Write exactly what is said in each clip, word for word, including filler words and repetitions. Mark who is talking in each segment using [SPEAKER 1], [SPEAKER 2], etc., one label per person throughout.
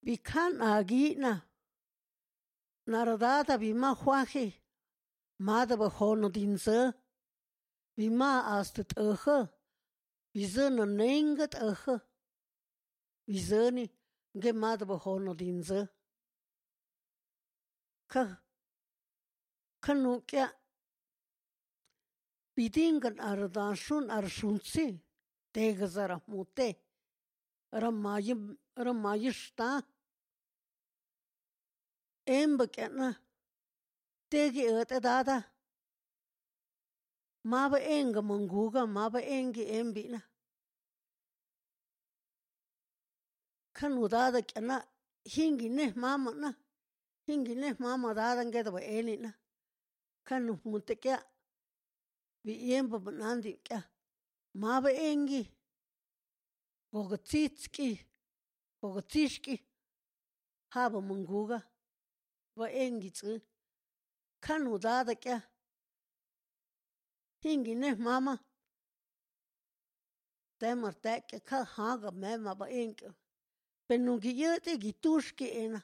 [SPEAKER 1] Bikan agina naradata bima juaje madaba hono dinze bima astet ehe bizena nenget ehe bizeni ge madaba hono dinze ka kanukya bidingan ardanshun arshunsi tegazara mute ramayim ramayishta embakena tegi ete dada maba enga manguga maba engi embina kanu dada kena hingi ne mama na hingi ne mama dada ngedaba enina kanu mutekya bi emba banandi kya maba engi gogatsitski gogatsishki haba manguga va engitsu kanu dada kya hingi ne mama temar tekya ka haga mema ba engi penungi yete gitushki ena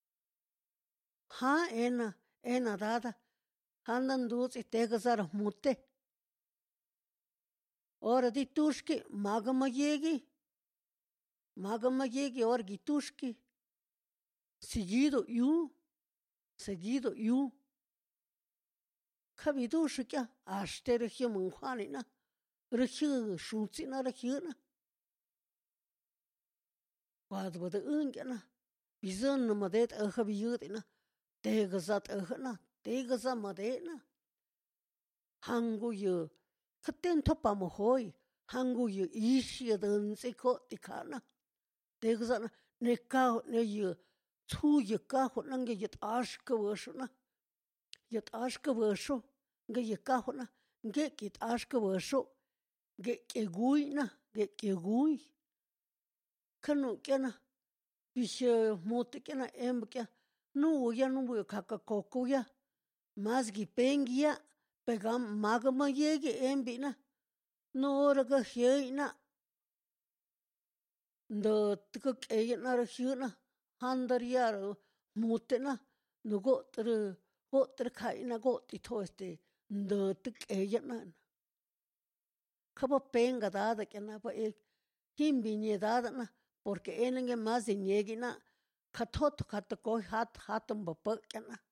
[SPEAKER 1] ha ena ena dada handan dutsi tegazara mute ora ditushki magama yegi magama yegi ora gitushki seguido yu seguido yu kabidushkya ashtere himun khanina rkhu shutsina rkhuna wad wad ungena bizun madet akhabiyudina tegazat akhna tegaza madena hangu yu khaten thopa mohoy hangu yu ishi dansi ko tikana tegazana neka ne yu chu yu ka honange yit ashka woshna yit ashka wosho nge yika hona nge kit ashka wosho nge keguina nge keguy kanu kena bishe mutkena embkya nu ya nu kaka kokuya mazgi pengia pegam magma yegi embina no raga heina ndo tkeyna rhyuna handariar mutena nugo tru gotra kaina goti toste ndo tkeyna kaba penga dada kena ba e himbiñe dada na porque enenge mas nyegina katot katko hat hatum bapakena